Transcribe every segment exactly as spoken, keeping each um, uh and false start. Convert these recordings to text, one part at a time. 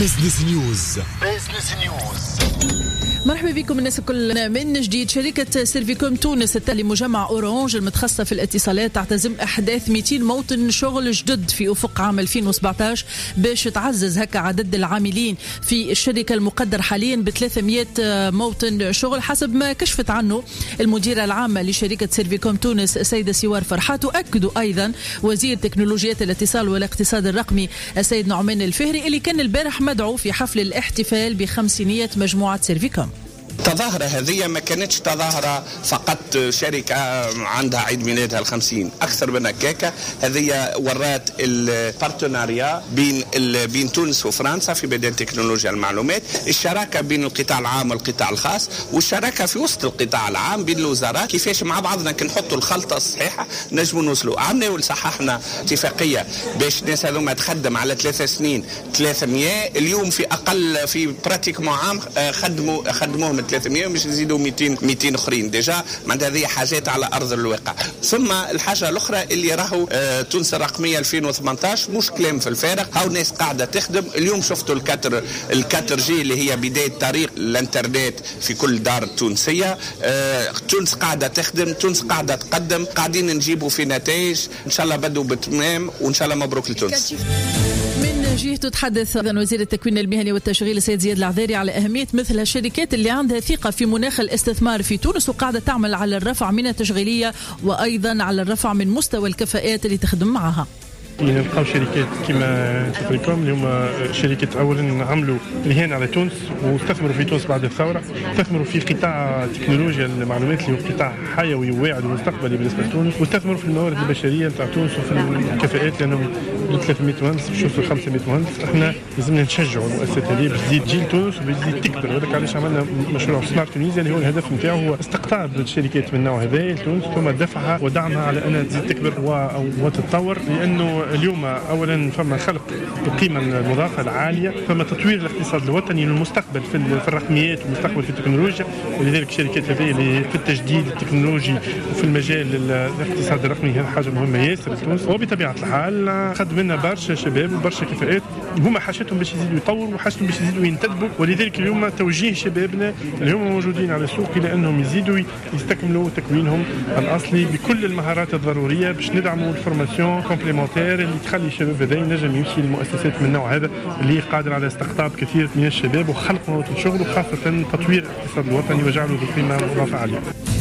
بزنس نيوز. بزنس نيوز. مرحبا بكم الناس الكل من جديد. شركة سيرفيكوم تونس التالي مجمع أورانج المتخصصة في الاتصالات تعتزم أحداث مئتين موطن شغل جدد في أفق عام ألفين وسبعطاش باش تعزز هكا عدد العاملين في الشركة المقدر حاليا ب ثلاثمئة موطن شغل حسب ما كشفت عنه المديرة العامة لشركة سيرفيكوم تونس السيدة سوار فرحات. وأكدوا أيضا وزير تكنولوجيات الاتصال والاقتصاد الرقمي السيد نعمان الفهري اللي كان البارح مدعو في حفل الاحتفال بخمسينية مجموعة سيرفيكوم. التظاهرة هذه ما كانتش تظاهرة فقط شركة عندها عيد ميلادها الخمسين، أكثر من هكاكا. هذه ورات البارتناريا بين بين تونس وفرنسا في مجال تكنولوجيا المعلومات، الشراكة بين القطاع العام والقطاع الخاص، والشراكة في وسط القطاع العام بين الوزارات، كيفاش مع بعضنا كي نحطوا الخلطة الصحيحة نجموا نوصلوا. عملنا وصححنا اتفاقية باش الناس هذوما تخدم على ثلاث سنين ثلاثمئة، اليوم في أقل في براتيكمون عام خدموا خدموهم ثلاثمئة ومش يزيدوا مئتين مئتين اخرين ديجا. معناتها هذه حاجات على ارض الواقع. ثم الحاجه الاخرى اللي راهو آه تونس الرقميه ألفين وثمانطاش مش كلام في الفارغ، هاو ناس قاعده تخدم. اليوم شفتوا الكاتر الكاتر جي اللي هي بدايه طريق الانترنت في كل دار تونسيه. آه تونس قاعده تخدم، تونس قاعده تقدم، قاعدين نجيبوا في نتائج ان شاء الله بدوا بتمام، وان شاء الله مبروك لتونس. من جهته تحدث وزير التكوين المهني والتشغيل السيد زياد العذاري على أهمية مثل الشركات اللي عندها ثقة في مناخ الاستثمار في تونس وقاعدة تعمل على الرفع من التشغيلية وأيضا على الرفع من مستوى الكفاءات اللي تخدم معها. يعني نلقاو شركات كما سيرفيكوم اللي هما شركات اولا عملوا رهان على تونس واستثمروا في تونس بعد الثوره، استثمروا في قطاع تكنولوجيا المعلومات اللي هو قطاع حيوي وواعد ومستقبلي بالنسبه لتونس، واستثمروا في الموارد البشريه نتاع تونس وفي الكفاءات لانهم ثلاثمئة مهندس باش يوصلوا خمسمئة مهندس. احنا لازمنا نشجعوا المؤسسات هذه باش تزيد جيل تونس وباش تزيد تكبر، وهذاك علاش عملنا مشروع سمارت تونيزيا اللي هو الهدف نتاعو هو استقطاب الشركات من النوع هذا لتونس ثم دفعها ودعمها على انها تزيد تكبر وتتطور. لانه اليوم اولا فما خلق القيمه المضافه العاليه، فما تطوير الاقتصاد الوطني للمستقبل في الرقميات والمستقبل في التكنولوجيا، ولذلك الشركات هذه اللي في التجديد التكنولوجي وفي المجال الاقتصاد الرقمي هذه حاجه مهمه ياسر لتونس. وبطبيعه الحال خد منا برشا شباب وبرشا كفاءات هما حاجتهم باش يزيدوا يطوروا وحاجتهم باش يزيدوا ينتدبوا، ولذلك اليوم توجيه شبابنا اللي هم موجودين على السوق الى انهم يزيدوا يستكملوا تكوينهم الاصلي بكل المهارات الضروريه باش ندعموا الفورماسيون كومبليمونتير اللي تخلي الشباب هذا ينجم يمشي للمؤسسات من النوع هذا اللي قادر على استقطاب كثير من الشباب وخلق مواطن شغل وخاصه تطوير الاقتصاد الوطني وجعله ذو قيمه مضافه عاليه.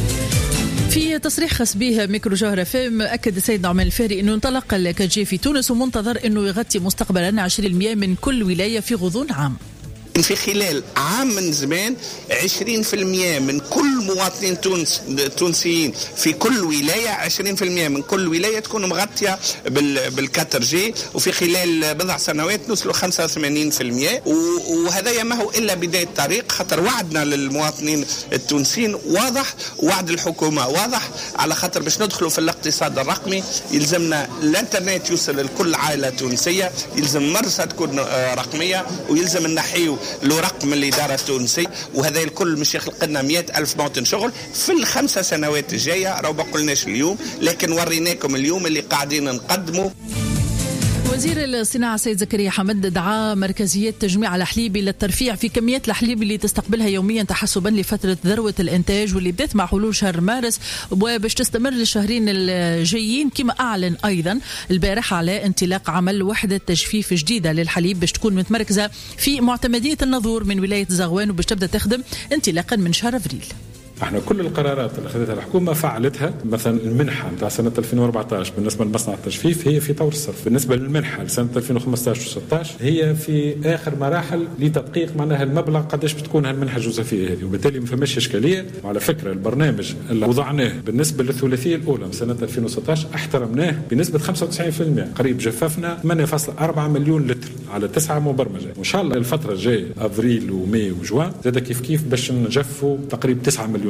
في تصريح خاص به ميكرو جوهرة فام أكد السيد نعمان الفهري أنه انطلق الكاتجي في تونس ومنتظر أنه يغطي مستقبلا عشرين بالمئة من كل ولاية في غضون عام. في خلال عام من زمان عشرين بالمئة من كل مواطنين تونس التونسيين في كل ولاية، عشرين بالمئة من كل ولاية تكون مغطية بالكاتر جي، وفي خلال بضع سنوات نوصلوا خمسة وثمانين بالمئة. وهذا ما هو إلا بداية الطريق، خاطر وعدنا للمواطنين التونسيين واضح، وعد الحكومة واضح، على خاطر باش ندخلوا في الاقتصاد الرقمي يلزمنا الانترنت يوصل لكل عائلة تونسية، يلزم مرسى تكون رقمية، ويلزم نحيو له رقم الإدارة التونسية، وهذا الكل مش يخلق لنا مئة ألف موطن شغل في الخمسة سنوات الجاية. راهو ما قلناش اليوم لكن وريناكم اليوم اللي قاعدين نقدموا. وزير الصناعة سيد زكريا حمد دعا مركزيات تجميع الحليب إلى الترفيع في كميات الحليب اللي تستقبلها يوميا تحسبا لفترة ذروة الإنتاج واللي بدأت مع حلول شهر مارس وباش تستمر للشهرين الجايين. كما أعلن أيضا البارح على انطلاق عمل وحدة تجفيف جديدة للحليب باش تكون متمركزة في معتمدية الناظور من ولاية زغوان وباش تبدأ تخدم انطلاقا من شهر أبريل. احنا كل القرارات اللي اخذتها الحكومه فعلتها. مثلا المنحه نتاع سنه ألفين وأربعطاش بالنسبه لمصنع التجفيف هي في طور الصرف، بالنسبه للمنحه لسنه ألفين وخمسطاش وستطاش هي في اخر مراحل لتدقيق معناها المبلغ قداش بتكون هالمنحه الجزافيه هذه، وبالتالي ما فماش اشكاليه. وعلى فكره البرنامج اللي وضعناه بالنسبه للثلاثيه الاولى من سنه ألفين وستطاش احترمناه بنسبه خمسة وتسعين بالمئة، قريب جففنا ثمانية فاصلة أربعة مليون لتر على تسعه مبرمجه، وان شاء الله الفتره الجايه افريل وماي وجوان زاد كيف كيف باش نجفوا تقريبا تسعة مليون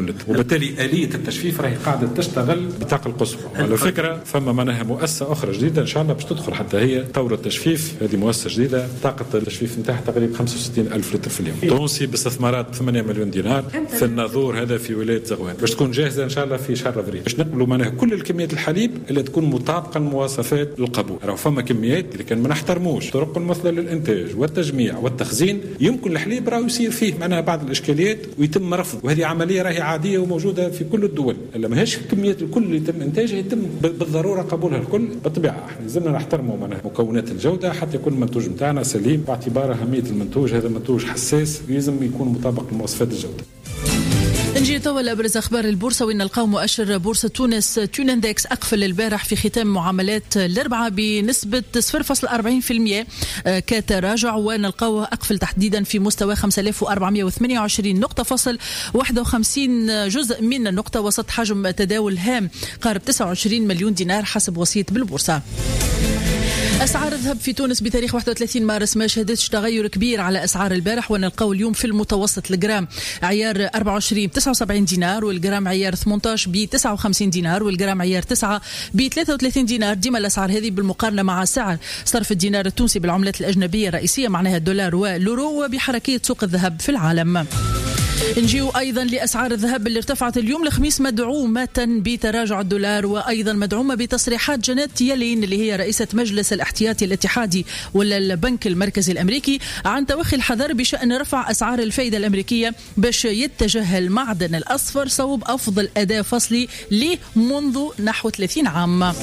يونت، وبالتالي آلية التجفيف راهي قاعدة تشتغل بالطاقة القصوى. على فكرة فما معناها مؤسسة أخرى جديدة إن شاء الله باش تدخل حتى هي طور التجفيف. هذه مؤسسة جديدة طاقة التجفيف نتاعها تقريبا خمسة وستين ألف لتر في اليوم، تونسي باستثمارات ثمانية مليون دينار في الناظور هذا في ولاية زغوان، باش تكون جاهزة إن شاء الله في شهر أبريل باش نقبلوا معناها كل الكميات الحليب اللي تكون مطابقة لمواصفات القبول. راهو فما كميات اللي كان ما نحترموش طرق المثلى للإنتاج والتجميع والتخزين، يمكن الحليب راهو يصير فيه معناها بعض الإشكاليات ويتم رفض، وهذه عملية راهي عادية وموجودة في كل الدول. إلا ماهيش كميات الكل اللي يتم إنتاجها يتم بالضرورة قبولها الكل. بالطبيعة احنا لازمنا نحترموا معناها مكونات الجودة حتى يكون المنتوج نتاعنا سليم، باعتبار أهمية المنتوج. هذا منتوج حساس لازم يكون مطابق لمواصفات الجودة. نجي توا لابرز اخبار البورصه، وان نلقاو مؤشر بورصه تونس تون اندكس اقفل البارح في ختام معاملات الاربعاء بنسبه صفر فاصلة أربعين بالمئة كتراجع، ونلقاو اقفل تحديدا في مستوى خمسة آلاف وأربعمئة وثمانية وعشرين نقطه فاصل واحد وخمسين جزء من النقطه، وسط حجم تداول هام قارب تسعة وعشرين مليون دينار حسب وسيط بالبورصه. أسعار الذهب في تونس بتاريخ واحد وثلاثين مارس ما شهدتش تغير كبير على أسعار البارح، ونلقاو اليوم في المتوسط الجرام عيار أربعة وعشرين ب تسعة وسبعين دينار، والجرام عيار ثمانية عشر ب تسعة وخمسين دينار، والجرام عيار تسعة ب ثلاثة وثلاثين دينار. ديما الأسعار هذه بالمقارنة مع سعر صرف الدينار التونسي بالعملات الأجنبية الرئيسية معناها الدولار واليورو، وبحركية سوق الذهب في العالم. نجيو أيضا لأسعار الذهب اللي ارتفعت اليوم الخميس مدعومة بتراجع الدولار، وأيضا مدعومة بتصريحات جانيت يلين اللي هي رئيسة مجلس الاحتياطي الاتحادي ولا البنك المركزي الأمريكي عن توخي الحذر بشأن رفع أسعار الفائدة الأمريكية باش يتجه المعدن الأصفر صوب أفضل أداء فصلي له منذ نحو ثلاثين عام.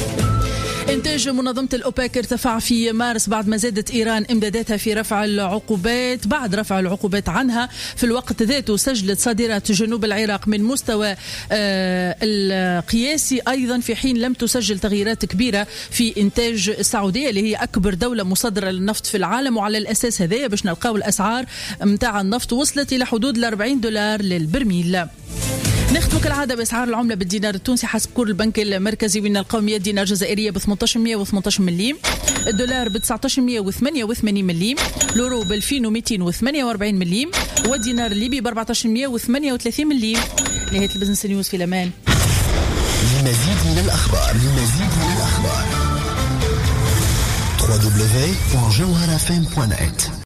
إنتاج منظمة الأوبك ارتفع في مارس بعد ما زادت إيران إمداداتها في رفع العقوبات بعد رفع العقوبات عنها. في الوقت ذاته سجلت صادرات جنوب العراق من مستوى آه القياسي أيضا، في حين لم تسجل تغييرات كبيرة في إنتاج السعودية اللي هي أكبر دولة مصدرة للنفط في العالم. وعلى الأساس هذا باش نلقاو الأسعار متاع النفط وصلت إلى حدود الأربعين دولار للبرميل. نختم كالعادة بأسعار العملة بالدينار التونسي حسب كور البنك المركزي، وين نلقاو مئة دينار جزائرية ب ثمانية عشر مئة وثمانية عشر مليم، الدولار ب تسعة عشر مئة وثمانية وثمانين مليم، اليورو ب ألفين ومئتين وثمانية وأربعين مليم، والدينار الليبي ب أربعة عشر مئة وثمانية وثلاثين مليم. نهاية البزنس نيوز في الأمان. لمزيد من الأخبار لمزيد من الأخبار دبليو دبليو دبليو دوت جوهرة إف إم دوت نت.